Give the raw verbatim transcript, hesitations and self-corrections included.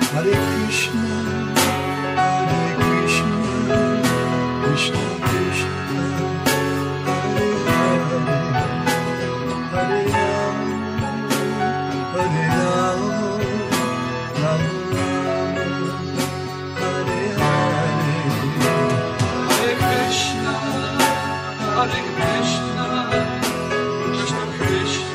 Hare Krishna, Hare Krishna, Krishna Krishna, Hare Hare, Hare Rama, Hare Rama, Rama Rama, Hare Hare. Hare Krishna, Hare Krishna, Krishna Krishna.